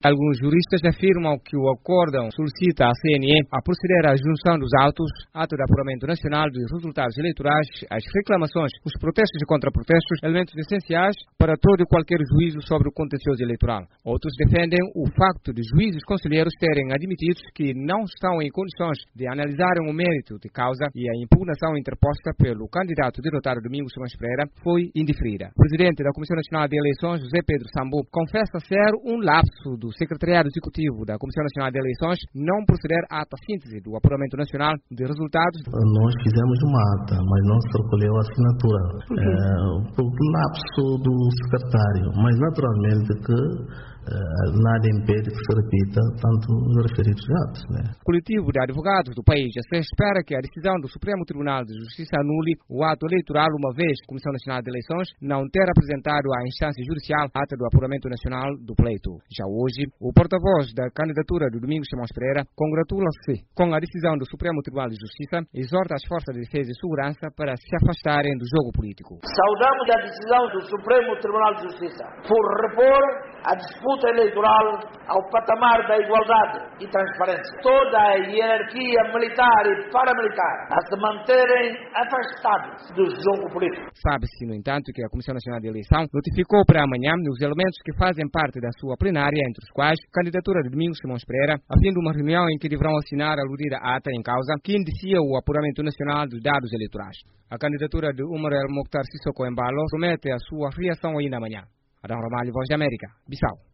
Alguns juristas afirmam que o acórdão solicita à CNE a proceder à junção dos autos, ato de apuramento nacional dos resultados eleitorais, as reclamações, os protestos e contraprotestos, elementos essenciais para todo e qualquer juízo sobre o contencioso eleitoral. Outros defendem o facto de juízes conselheiros terem admitido que não estão em condições de analisarem o mérito de causa e a impugnação interposta pelo candidato derrotado Domingos Simões Pereira foi indeferida. O presidente da Comissão Nacional de Eleições, José Pedro Sambu, confessa ser um lapso do Secretariado Executivo da Comissão Nacional de Eleições não proceder à ata síntese do apuramento nacional de resultados. Nós fizemos uma ata, mas não se recolheu a assinatura. Por lapso do secretário, mas naturalmente que nada impede que se repita tanto os referidos atos. O coletivo de advogados do país já se espera que a decisão do Supremo Tribunal de Justiça anule o ato eleitoral, uma vez a Comissão Nacional de Eleições não ter apresentado à instância judicial a ata do apuramento nacional do pleito. Já hoje, o porta-voz da candidatura do Domingos Simões Pereira congratula-se com a decisão do Supremo Tribunal de Justiça e exorta as forças de defesa e segurança para se afastarem do jogo político. Saudamos a decisão do Supremo Tribunal de Justiça por repor a disputa eleitoral ao patamar da igualdade e transparência. Toda a hierarquia militar e paramilitar a se manterem afastados do jogo político. Sabe-se, no entanto, que a Comissão Nacional de Eleição notificou para amanhã os elementos que fazem parte da sua plenária, entre os quais a candidatura de Domingos Simões Pereira, a fim de uma reunião em que deverão assinar a aludida ata em causa que indicia o apuramento nacional dos dados eleitorais. A candidatura de Umar El Mokhtar Sissoko Embalo promete a sua reação ainda amanhã. Adão Ramalho, Voz da América, Bissau.